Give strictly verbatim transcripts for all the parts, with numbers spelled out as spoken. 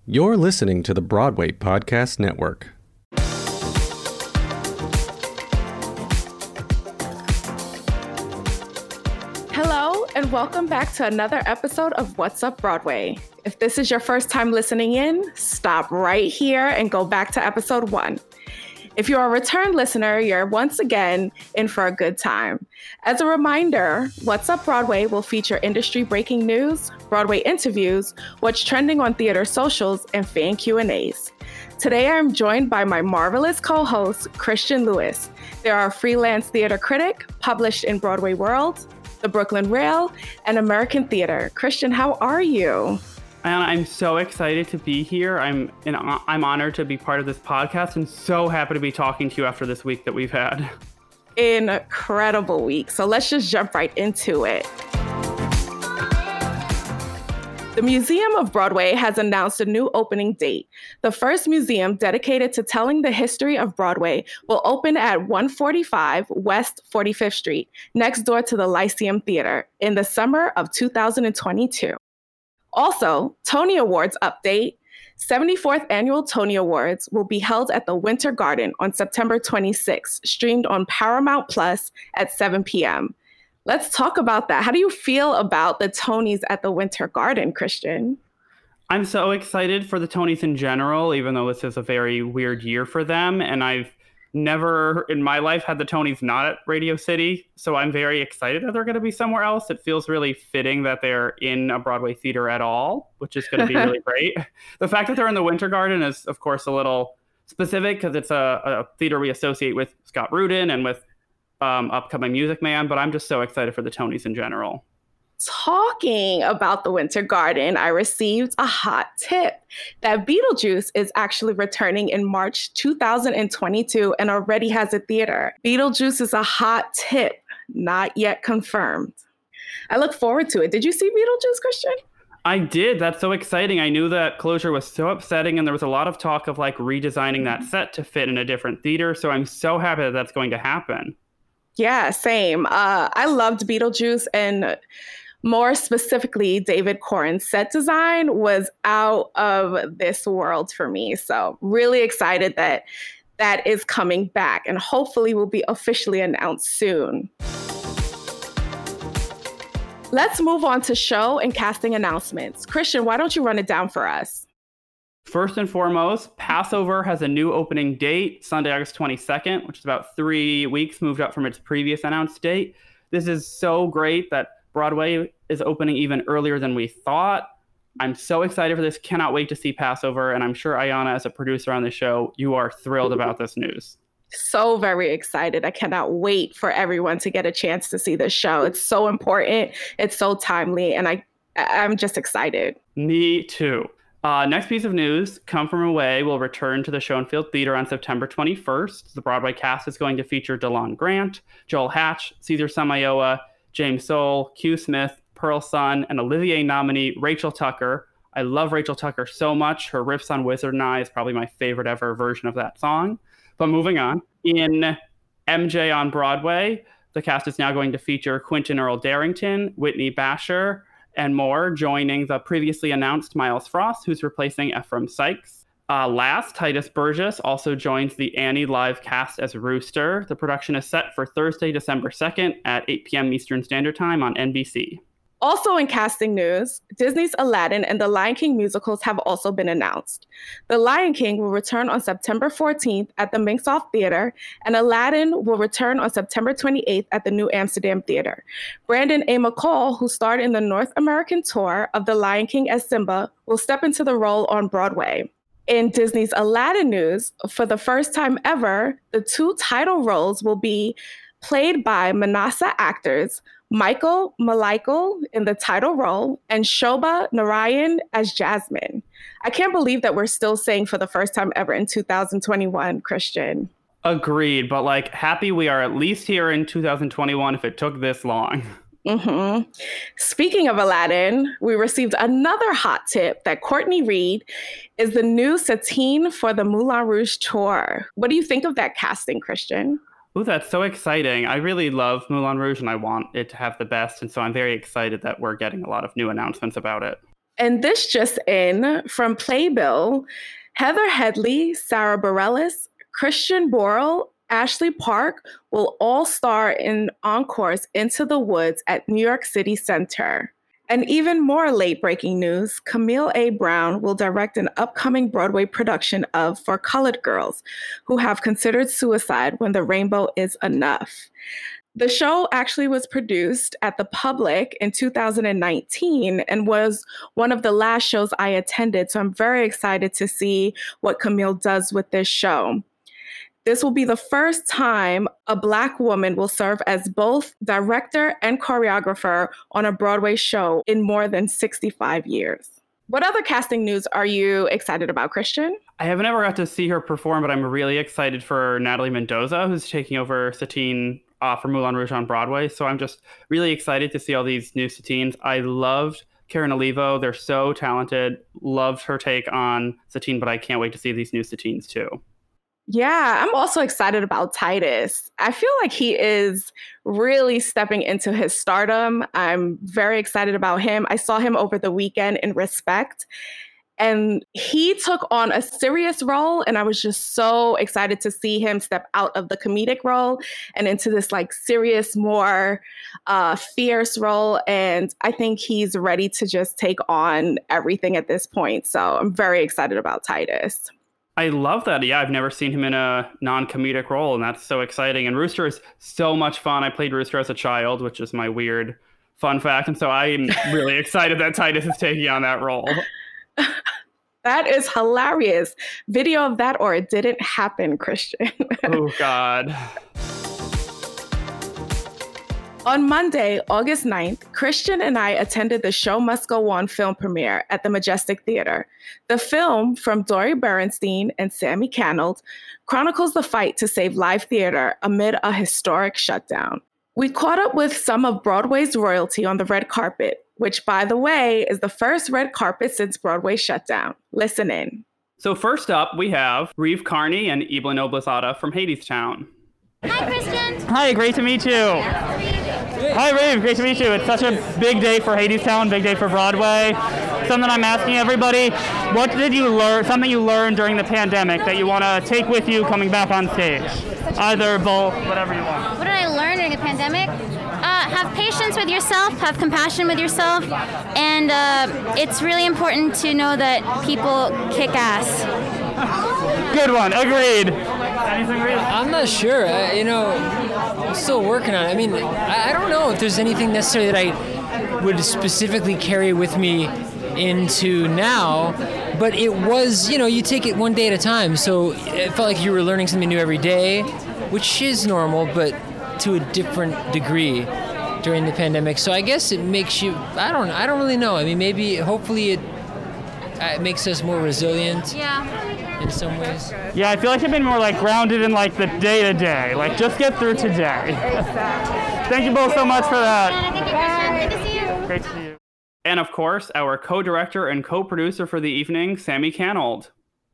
You're listening to the Broadway Podcast Network. Hello, and welcome back to another episode of What's Up Broadway. If this is your first time listening in, stop right here and go back to episode one. If you're a return listener, you're once again in for a good time. As a reminder, What's Up Broadway will feature industry-breaking news, Broadway interviews, what's trending on theater socials, and fan Q and A's. Today, I'm joined by my marvelous co-host, Christian Lewis. They are a freelance theater critic, published in Broadway World, The Brooklyn Rail, and American Theater. Christian, how are you? And I'm so excited to be here. I'm in, I'm honored to be part of this podcast and so happy to be talking to you after this week that we've had. Incredible week. So let's just jump right into it. The Museum of Broadway has announced a new opening date. The first museum dedicated to telling the history of Broadway will open at one forty-five West forty-fifth Street, next door to the Lyceum Theater, in the summer of two thousand twenty-two. Also, Tony Awards update. seventy-fourth Annual Tony Awards will be held at the Winter Garden on September twenty-sixth, streamed on Paramount Plus at seven p.m. Let's talk about that. How do you feel about the Tonys at the Winter Garden, Christian? I'm so excited for the Tonys in general, even though this is a very weird year for them. And I've never in my life had the Tonys not at Radio City. So I'm very excited that they're going to be somewhere else. It feels really fitting that they're in a Broadway theater at all, which is going to be really great. The fact that they're in the Winter Garden is, of course, a little specific because it's a, a theater we associate with Scott Rudin and with um, upcoming Music Man. But I'm just so excited for the Tonys in general. Talking about the Winter Garden, I received a hot tip that Beetlejuice is actually returning in March two thousand twenty-two and already has a theater. Beetlejuice is a hot tip, not yet confirmed. I look forward to it. Did you see Beetlejuice, Christian? I did. That's so exciting. I knew that closure was so upsetting, and there was a lot of talk of like redesigning that set to fit in a different theater. So I'm so happy that that's going to happen. Yeah, same. Uh, I loved Beetlejuice, and more specifically, David Corn's set design was out of this world for me. So really excited that that is coming back and hopefully will be officially announced soon. Let's move on to show and casting announcements. Christian, why don't you run it down for us? First and foremost, Passover has a new opening date, Sunday, August twenty-second, which is about three weeks moved up from its previous announced date. This is so great that Broadway is opening even earlier than we thought. I'm so excited for this. Cannot wait to see Passover. And I'm sure, Ayana, as a producer on the show, you are thrilled about this news. So very excited. I cannot wait for everyone to get a chance to see this show. It's so important. It's so timely. And I, I'm just excited. Me too. Uh, next piece of news, Come From Away will return to the Schoenfield Theater on September twenty-first. The Broadway cast is going to feature DeLon Grant, Joel Hatch, Cesar Samayoa, James Soule, Q Smith, Pearl Sun, and Olivier nominee Rachel Tucker. I love Rachel Tucker so much. Her riffs on Wizard and I is probably my favorite ever version of that song. But moving on, in M J on Broadway, the cast is now going to feature Quentin Earl Darrington, Whitney Basher, and more, joining the previously announced Miles Frost, who's replacing Ephraim Sykes. Uh, last, Titus Burgess also joins the Annie live cast as Rooster. The production is set for Thursday, December second at eight p.m. Eastern Standard Time on N B C. Also in casting news, Disney's Aladdin and the Lion King musicals have also been announced. The Lion King will return on September fourteenth at the Minxoff Theater, and Aladdin will return on September twenty-eighth at the New Amsterdam Theater. Brandon A. McCall, who starred in the North American tour of The Lion King as Simba, will step into the role on Broadway. In Disney's Aladdin news, for the first time ever, the two title roles will be played by Manasa actors, Michael Malaikel in the title role, and Shobha Narayan as Jasmine. I can't believe that we're still saying for the first time ever in two thousand twenty-one, Christian. Agreed, but like happy we are at least here in two thousand twenty-one if it took this long. Mm-hmm. Speaking of Aladdin, we received another hot tip that Courtney Reed is the new Satine for the Moulin Rouge tour. What do you think of that casting, Christian? Ooh, that's so exciting. I really love Moulin Rouge and I want it to have the best. And so I'm very excited that we're getting a lot of new announcements about it. And this just in, from Playbill, Heather Headley, Sarah Bareilles, Christian Borle, Ashley Park will all star in Encore's Into the Woods at New York City Center. And even more late-breaking news, Camille A. Brown will direct an upcoming Broadway production of For Colored Girls, Who Have Considered Suicide When the Rainbow Is Enough. The show actually was produced at the Public in two thousand nineteen and was one of the last shows I attended, so I'm very excited to see what Camille does with this show. This will be the first time a Black woman will serve as both director and choreographer on a Broadway show in more than sixty-five years. What other casting news are you excited about, Christian? I haven't ever got to see her perform, but I'm really excited for Natalie Mendoza, who's taking over Satine uh, for Moulin Rouge on Broadway. So I'm just really excited to see all these new Satines. I loved Karen Olivo. They're so talented. Loved her take on Satine, but I can't wait to see these new Satines too. Yeah, I'm also excited about Titus. I feel like he is really stepping into his stardom. I'm very excited about him. I saw him over the weekend in Respect, and he took on a serious role, and I was just so excited to see him step out of the comedic role and into this like serious, more uh, fierce role. And I think he's ready to just take on everything at this point. So I'm very excited about Titus. I love that. Yeah, I've never seen him in a non-comedic role, and that's so exciting. And Rooster is so much fun. I played Rooster as a child, which is my weird fun fact. And so I'm really excited that Titus is taking on that role. That is hilarious. Video of that or it didn't happen, Christian. Oh, God. On Monday, August ninth, Christian and I attended the Show Must Go On film premiere at the Majestic Theater. The film, from Dori Berinstein and Sammy Cannell, chronicles the fight to save live theater amid a historic shutdown. We caught up with some of Broadway's royalty on the red carpet, which, by the way, is the first red carpet since Broadway's shutdown. Listen in. So first up, we have Reeve Carney and Evelyn Oblazada from Hadestown. Hi, Christian. Hi, great to meet you. Hi, Reeve, great to meet you. It's such a big day for Hadestown, big day for Broadway. Something I'm asking everybody, what did you learn, something you learned during the pandemic that you want to take with you coming back on stage? Either, both, whatever you want. What did I learn during the pandemic? Uh, have patience with yourself, have compassion with yourself, and uh, it's really important to know that people kick ass. Good one, agreed. Anything, Reeve? I'm not sure. I, you know, I'm still working on it. I mean, I, I don't know if there's anything necessarily that I would specifically carry with me into now, but it was, you know, you take it one day at a time. So it felt like you were learning something new every day, which is normal, but to a different degree during the pandemic. So I guess it makes you, I don't I don't really know. I mean, maybe, hopefully it, it makes us more resilient. Yeah. In some ways. Yeah, I feel like I've been more like grounded in like the day-to-day. Like, just get through today. Exactly. Thank you both so much for that. Thank you, Christian. Good to see you. Great to see you. And of course, our co-director and co-producer for the evening, Sammy Cannell.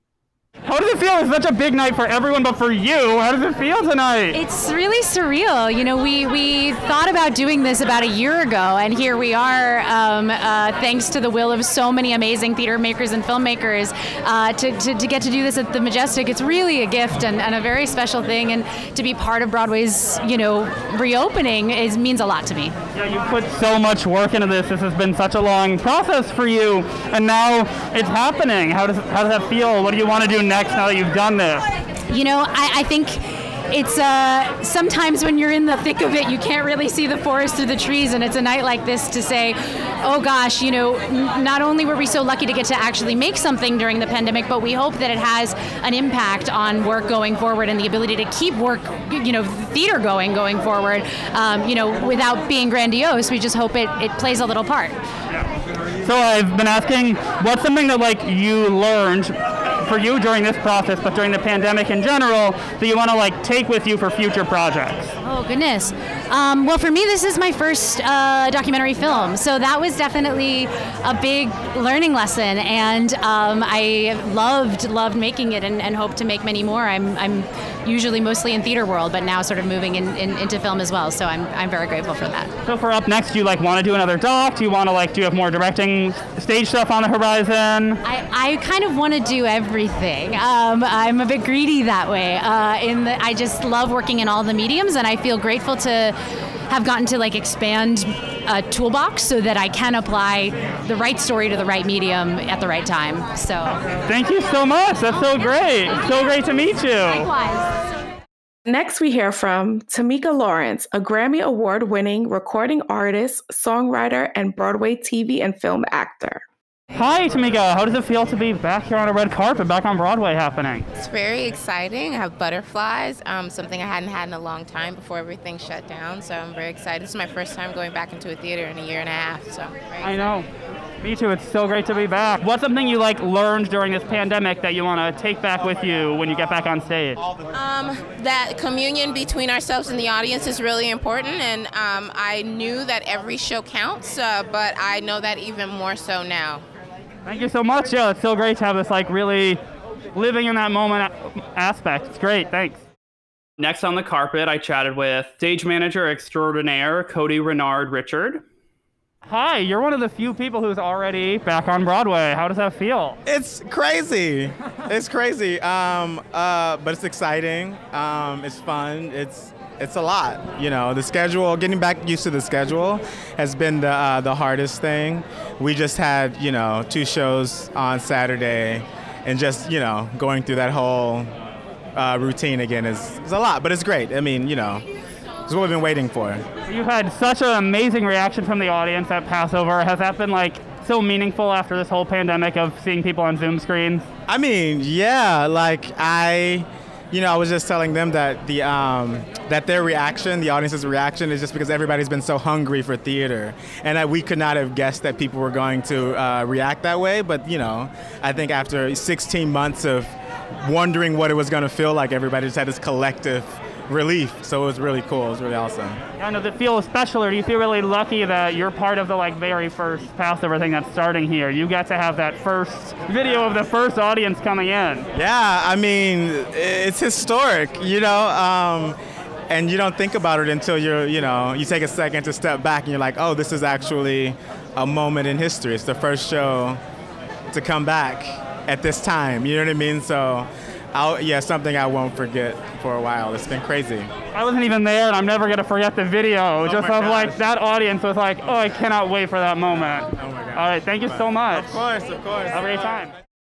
How does it feel? It's such a big night for everyone, but for you, how does it feel tonight? It's really surreal. You know, we, we thought about doing this about a year ago, and here we are, um, uh, thanks to the will of so many amazing theater makers and filmmakers, uh, to, to, to get to do this at the Majestic. It's really a gift and, and a very special thing, and to be part of Broadway's, you know, reopening is means a lot to me. Yeah, you put so much work into this. This has been such a long process for you, and now it's happening. How does how does that feel? What do you want to do next now that you've done this? You know, I, I think it's uh, sometimes when you're in the thick of it, you can't really see the forest through the trees, and it's a night like this to say, oh gosh, you know, n- not only were we so lucky to get to actually make something during the pandemic, but we hope that it has an impact on work going forward and the ability to keep work, you know, theater going going forward, um, you know, without being grandiose. We just hope it, it plays a little part. So I've been asking, what's something that like you learned for you during this process, but during the pandemic in general, that you want to like take with you for future projects? Oh, goodness. Um, well, for me, this is my first uh, documentary film, so that was definitely a big learning lesson, and um, I loved loved making it, and, and hope to make many more. I'm I'm usually mostly in theater world, but now sort of moving in, in, into film as well, so I'm I'm very grateful for that. So for up next, do you like want to do another doc? Do you want to like do you have more directing stage stuff on the horizon? I, I kind of want to do everything. Um, I'm a bit greedy that way. Uh, in the, I just love working in all the mediums, and I feel grateful to have gotten to like expand a toolbox so that I can apply the right story to the right medium at the right time. So thank you so much. That's so great. So great to meet you. Likewise. Next, we hear from Tamika Lawrence, a Grammy Award-winning recording artist, songwriter, and Broadway T V and film actor. Hi, Tamika. How does it feel to be back here on a red carpet, back on Broadway happening? It's very exciting. I have butterflies, um, something I hadn't had in a long time before everything shut down. So I'm very excited. This is my first time going back into a theater in a year and a half. So I'm very I know. Me too. It's so great to be back. What's something you like learned during this pandemic that you want to take back with you when you get back on stage? Um, that communion between ourselves and the audience is really important, and um, I knew that every show counts, uh, but I know that even more so now. Thank you so much. Yeah, it's so great to have this like really living in that moment aspect. It's great. Thanks. Next on the carpet, I chatted with stage manager extraordinaire Cody Renard Richard. Hi, you're one of the few people who's already back on Broadway. How does that feel? It's crazy. It's crazy. Um, uh, but it's exciting. Um, it's fun. It's it's a lot. You know, the schedule, getting back used to the schedule has been the uh, the hardest thing. We just had, you know, two shows on Saturday, and just, you know, going through that whole uh, routine again is, is a lot. But it's great. I mean, you know, it's what we've been waiting for. You've had such an amazing reaction from the audience at Passover. Has that been like so meaningful after this whole pandemic of seeing people on Zoom screens? I mean, yeah, like I, you know, I was just telling them that the um, that their reaction, the audience's reaction, is just because everybody's been so hungry for theater, and that we could not have guessed that people were going to uh, react that way. But you know, I think after sixteen months of wondering what it was going to feel like, everybody just had this collective relief. So it was really cool. It was really awesome. And does it feel special, or do you feel really lucky that you're part of the like very first Passover thing that's starting here? You get to have that first video of the first audience coming in. Yeah, I mean, it's historic, you know, um, and you don't think about it until you're, you know, you take a second to step back and you're like, oh, this is actually a moment in history. It's the first show to come back at this time, you know what I mean? So I'll, yeah, something I won't forget for a while. It's been crazy. I wasn't even there, and I'm never going to forget the video. Oh just of gosh. like that audience was like, oh, I cannot wait for that moment. Oh my God. All right, thank you so much. Of course, of course. Have a great time.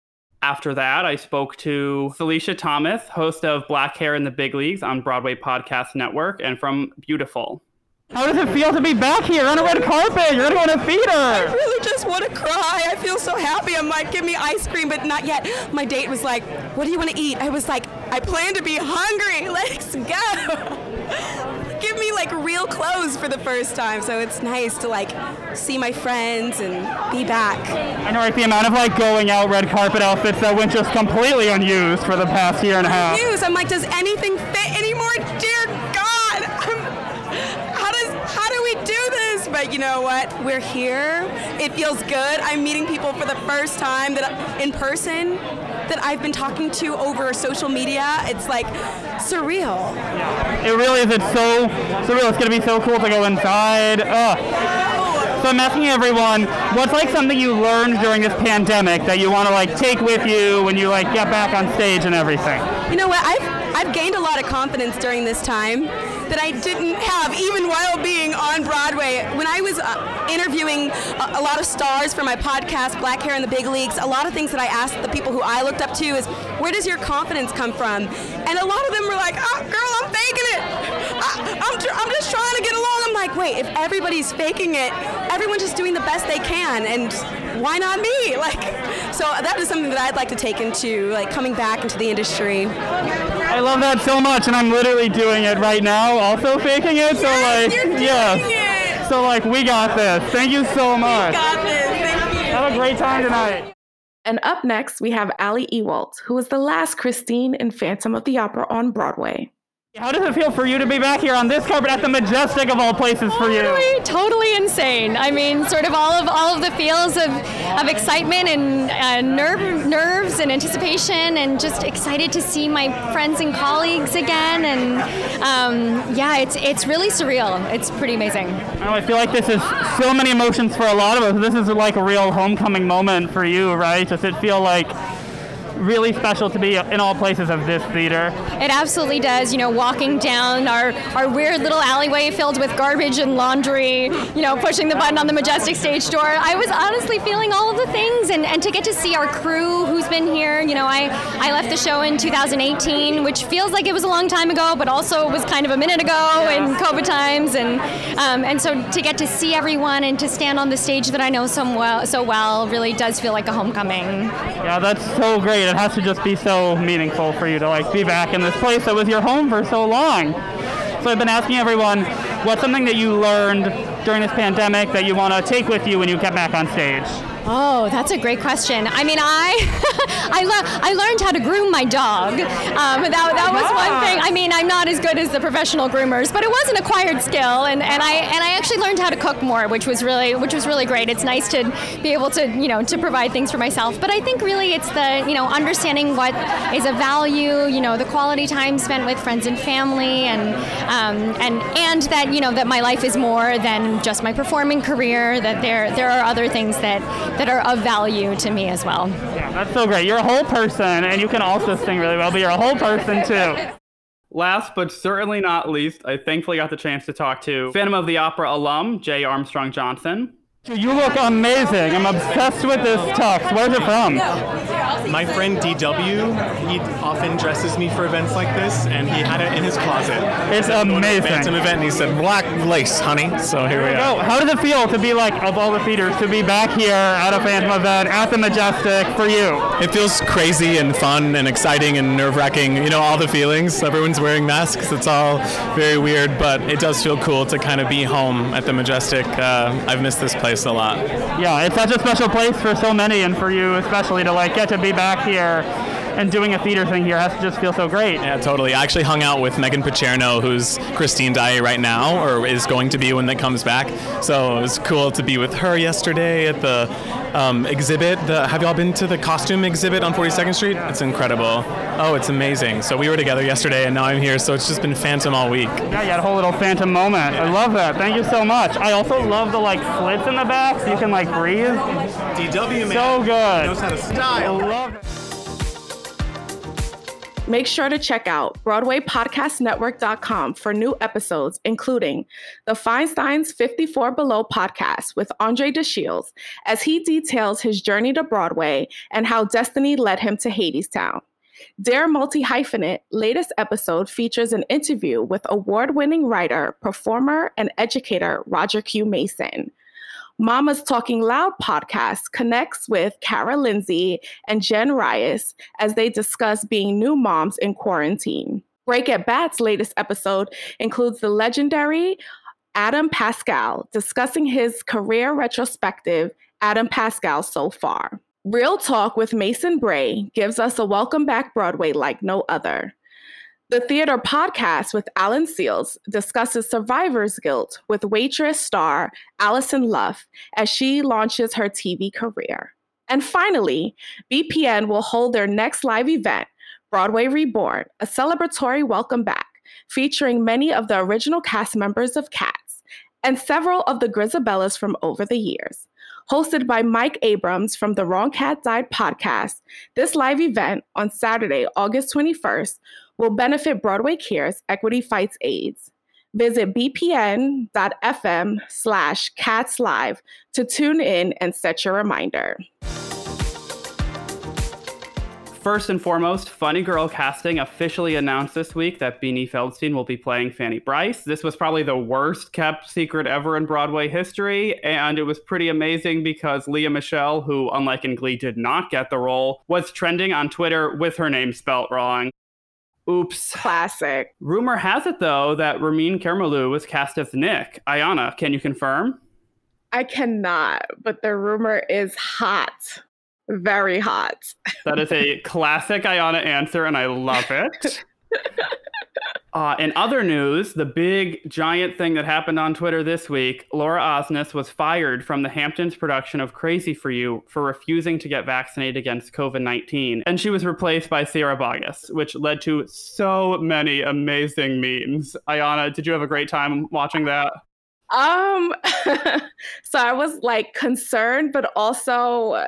After that, I spoke to Felicia Thomas, host of Black Hair in the Big Leagues on Broadway Podcast Network, and from Beautiful. How does it feel to be back here on a red carpet? You're going to go to theater. I really just want to cry. I feel so happy. I'm like, give me ice cream, but not yet. My date was like, what do you want to eat? I was like, I plan to be hungry. Let's go. Give me like real clothes for the first time. So it's nice to like see my friends and be back. I know, like the amount of like going out red carpet outfits that went just completely unused for the past year and a half. Unused. I'm like, does anything fit anymore? Dear God. I'm, how does how do we do this? But you know what? We're here. It feels good. I'm meeting people for the first time that in person that I've been talking to over social media. It's like surreal. Yeah, it really is. It's so surreal. It's going to be so cool to go inside. Ugh. So I'm asking everyone, what's like something you learned during this pandemic that you want to like take with you when you like get back on stage and everything? You know what? I've I've gained a lot of confidence during this time that I didn't have even while being on Broadway. When I was uh, interviewing a, a lot of stars for my podcast, Black Hair in the Big Leagues, a lot of things that I asked the people who I looked up to is, where does your confidence come from? And a lot of them were like, oh, girl, I'm faking it. I, I'm, tr- I'm just trying to get along. I'm like, wait, if everybody's faking it, everyone's just doing the best they can, and why not me? Like, so that is something that I'd like to take into, like, coming back into the industry. I love that so much, and I'm literally doing it right now, also faking it. So yes, like, you're doing yes. it. So like, we got this. Thank you so much. We got this. Thank you. Have a great time tonight. And up next, we have Ali Ewoldt, who was the last Christine in Phantom of the Opera on Broadway. How does it feel for you to be back here on this carpet at the Majestic of all places for you? Totally, totally insane. I mean, sort of all of all of the feels of, of excitement and uh, nerve, nerves and anticipation, and just excited to see my friends and colleagues again. And um, yeah, it's it's really surreal. It's pretty amazing. Oh, I feel like this is so many emotions for a lot of us. This is like a real homecoming moment for you, right? Does it feel like really special to be in all places of this theater? It absolutely does. You know, walking down our, our weird little alleyway filled with garbage and laundry, you know, pushing the button on the Majestic stage door. I was honestly feeling all of the things, and, and to get to see our crew who's been here. You know, I, I left the show in two thousand eighteen, which feels like it was a long time ago, but also was kind of a minute ago in COVID times. And um, and so to get to see everyone and to stand on the stage that I know so well, so well really does feel like a homecoming. Yeah, that's so great. It has to just be so meaningful for you to like be back in this place that was your home for so long. So I've been asking everyone, what's something that you learned during this pandemic that you want to take with you when you get back on stage? Oh, that's a great question. I mean, I I, le- I learned how to groom my dog. Um, that that was one thing. I mean, I'm not as good as the professional groomers, but it was an acquired skill, and, and I and I actually learned how to cook more, which was really which was really great. It's nice to be able to you know to provide things for myself. But I think really it's the you know understanding what is a value, you know, the quality time spent with friends and family, and um, and and that you know that my life is more than just my performing career. That there there are other things that. that are of value to me as well. Yeah, that's so great. You're a whole person, and you can also sing really well, but you're a whole person too. Last but certainly not least, I thankfully got the chance to talk to Phantom of the Opera alum, J. Armstrong Johnson. You look amazing. I'm obsessed with this tux. Where's it from? My friend D W, he often dresses me for events like this, and he had it in his closet. It's amazing. Phantom event, and he said, "Black lace, honey." So here we are. How does it feel to be like, of all the theaters, to be back here at a Phantom event at the Majestic for you? It feels crazy and fun and exciting and nerve-wracking. You know, all the feelings. Everyone's wearing masks. It's all very weird, but it does feel cool to kind of be home at the Majestic. Uh, I've missed this place a lot. Yeah, it's such a special place for so many, and for you especially, to like get to be back here and doing a theater thing here has to just feel so great. Yeah, totally. I actually hung out with Megan Pacherno, who's Christine Daae right now, or is going to be when that comes back. So it was cool to be with her yesterday at the um, exhibit. The, have y'all been to the costume exhibit on forty-second Street? It's incredible. Oh, it's amazing. So we were together yesterday, and now I'm here, so it's just been Phantom all week. Yeah, you had a whole little Phantom moment. I love that. Thank you so much. I also love the like slits in the back, so you can like breathe. D W, man. So good. He knows how to style. I love it. Make sure to check out Broadway Podcast Network dot com for new episodes, including the Feinstein's fifty-four Below podcast with Andre DeShields, as he details his journey to Broadway and how destiny led him to Hadestown. Dare Multi-Hyphenate latest episode features an interview with award-winning writer, performer, and educator Roger Q. Mason. Mama's Talking Loud podcast connects with Cara Lindsay and Jen Rias as they discuss being new moms in quarantine. Break at Bat's latest episode includes the legendary Adam Pascal discussing his career retrospective, Adam Pascal So Far. Real Talk with Mason Bray gives us a welcome back Broadway like no other. The Theater Podcast with Alan Seals discusses survivor's guilt with waitress star Allison Luff as she launches her T V career. And finally, B P N will hold their next live event, Broadway Reborn, a celebratory welcome back, featuring many of the original cast members of Cats and several of the Grisabellas from over the years. Hosted by Mike Abrams from the Wrong Cat Died podcast, this live event on Saturday, August twenty-first, will benefit Broadway Cares Equity Fights AIDS. Visit bpn.fm slash cats live to tune in and set your reminder. First and foremost, Funny Girl Casting officially announced this week that Beanie Feldstein will be playing Fanny Brice. This was probably the worst kept secret ever in Broadway history, and it was pretty amazing because Leah Michelle, who, unlike in Glee, did not get the role, was trending on Twitter with her name spelt wrong. Oops. Classic. Rumor has it, though, that Ramin Karimloo was cast as Nick. Ayana, can you confirm? I cannot, but the rumor is hot. Very hot. That is a classic Ayana answer, and I love it. Uh, in other news, the big giant thing that happened on Twitter this week, Laura Osnes was fired from the Hamptons production of Crazy for You for refusing to get vaccinated against covid nineteen. And she was replaced by Sierra Boggess, which led to so many amazing memes. Ayana, did you have a great time watching that? Um, so I was like concerned, but also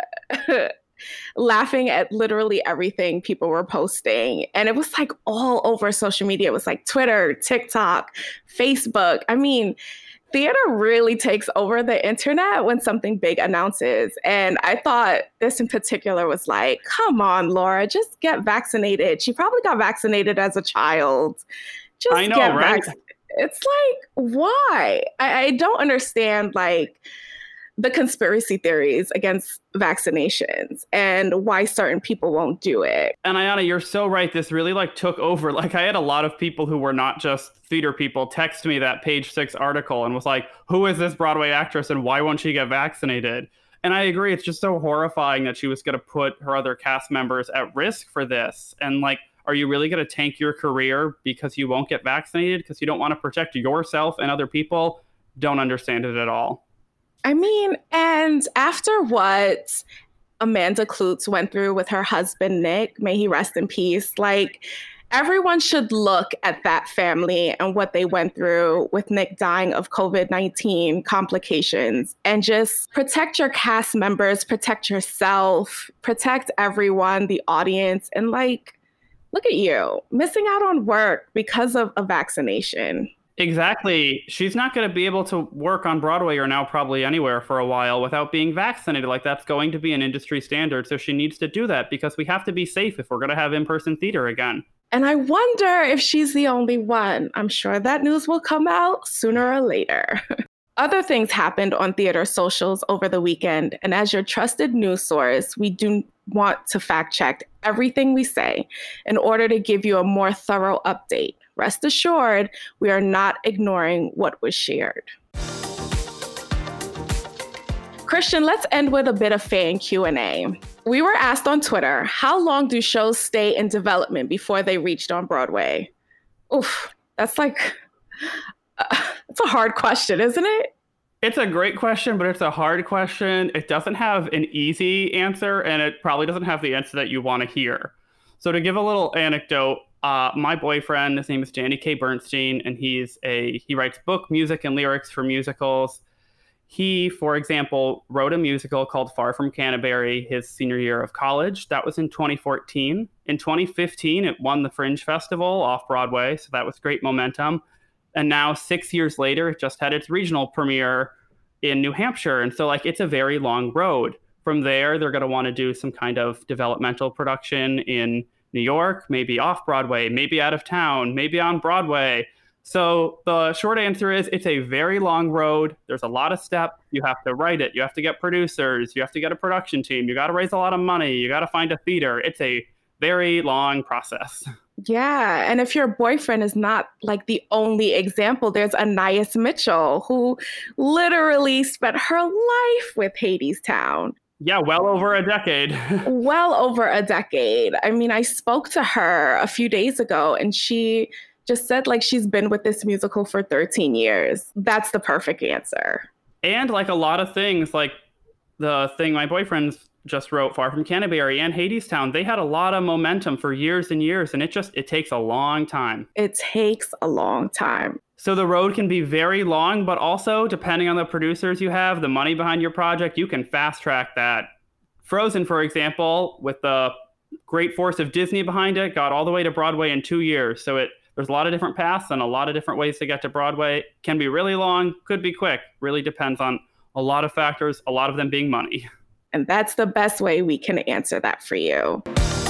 laughing at literally everything people were posting. And it was like all over social media. It was like Twitter, TikTok, Facebook. I mean, theater really takes over the internet when something big announces. And I thought this in particular was like, come on, Laura, just get vaccinated. She probably got vaccinated as a child. Just I know, get right? vac- It's like, why? I, I don't understand, like, the conspiracy theories against vaccinations and why certain people won't do it. And Ayana, you're so right. This really like took over. Like I had a lot of people who were not just theater people text me that Page Six article and was like, who is this Broadway actress and why won't she get vaccinated? And I agree. It's just so horrifying that she was going to put her other cast members at risk for this. And like, are you really going to tank your career because you won't get vaccinated because you don't want to protect yourself and other people? Don't understand it at all. I mean, and after what Amanda Kloots went through with her husband, Nick, may he rest in peace, like, everyone should look at that family and what they went through with Nick dying of covid nineteen complications and just protect your cast members, protect yourself, protect everyone, the audience, and like, look at you missing out on work because of a vaccination. Exactly. She's not going to be able to work on Broadway or now probably anywhere for a while without being vaccinated. Like that's going to be an industry standard. So she needs to do that because we have to be safe if we're going to have in-person theater again. And I wonder if she's the only one. I'm sure that news will come out sooner or later. Other things happened on theater socials over the weekend. And as your trusted news source, we do want to fact check everything we say in order to give you a more thorough update. Rest assured, we are not ignoring what was shared. Christian, let's end with a bit of fan Q and A. We were asked on Twitter, how long do shows stay in development before they reached on Broadway? Oof, that's like, uh, it's a hard question, isn't it? It's a great question, but it's a hard question. It doesn't have an easy answer, and it probably doesn't have the answer that you want to hear. So to give a little anecdote, uh, my boyfriend, his name is Danny K. Bernstein, and he's a he writes book, music, and lyrics for musicals. He, for example, wrote a musical called Far From Canterbury his senior year of college. That was in twenty fourteen. In twenty fifteen, it won the Fringe Festival off Broadway, so that was great momentum. And now, six years later, it just had its regional premiere in New Hampshire. And so, like, it's a very long road. From there, they're going to want to do some kind of developmental production in New York, maybe off Broadway, maybe out of town, maybe on Broadway. So the short answer is it's a very long road. There's a lot of steps. You have to write it. You have to get producers. You have to get a production team. You got to raise a lot of money. You got to find a theater. It's a very long process. Yeah. And if your boyfriend is not like the only example, there's Anais Mitchell, who literally spent her life with Hadestown. Yeah, well over a decade. well over a decade. I mean, I spoke to her a few days ago and she just said like she's been with this musical for thirteen years. That's the perfect answer. And like a lot of things, like the thing my boyfriend's just wrote, Far From Canterbury and Hadestown, they had a lot of momentum for years and years, and it just, it takes a long time. It takes a long time. So the road can be very long, but also depending on the producers you have, the money behind your project, you can fast track that. Frozen, for example, with the great force of Disney behind it, got all the way to Broadway in two years. So it there's a lot of different paths and a lot of different ways to get to Broadway. Can be really long, could be quick. Really depends on a lot of factors, a lot of them being money. And that's the best way we can answer that for you.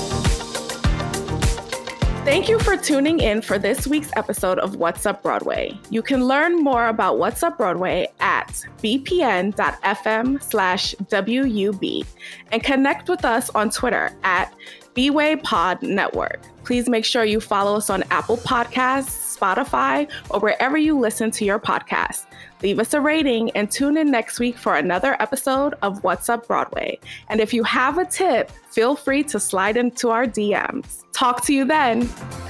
Thank you for tuning in for this week's episode of What's Up Broadway. You can learn more about What's Up Broadway at bpn.fm slash WUB and connect with us on Twitter at B W A Y Pod Network. Please make sure you follow us on Apple Podcasts, Spotify or wherever you listen to your podcasts. Leave us a rating and tune in next week for another episode of What's Up Broadway. And if you have a tip, feel free to slide into our D Ms. Talk to you then.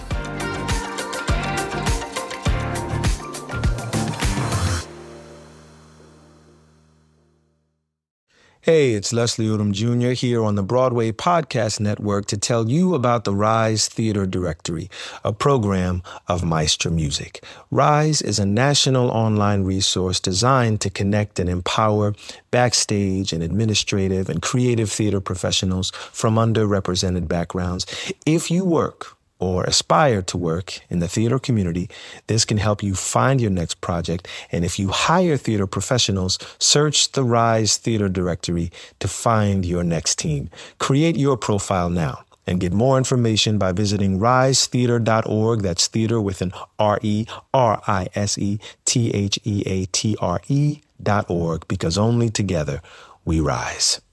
Hey, it's Leslie Odom Junior here on the Broadway Podcast Network to tell you about the Rise Theater Directory, a program of Maestro Music. Rise is a national online resource designed to connect and empower backstage and administrative and creative theater professionals from underrepresented backgrounds. If you work or aspire to work in the theater community, this can help you find your next project. And if you hire theater professionals, search the Rise Theater Directory to find your next team. Create your profile now and get more information by visiting rise theater dot org. That's theater with an R E R I S E T H E A T R E dot org, because only together we rise.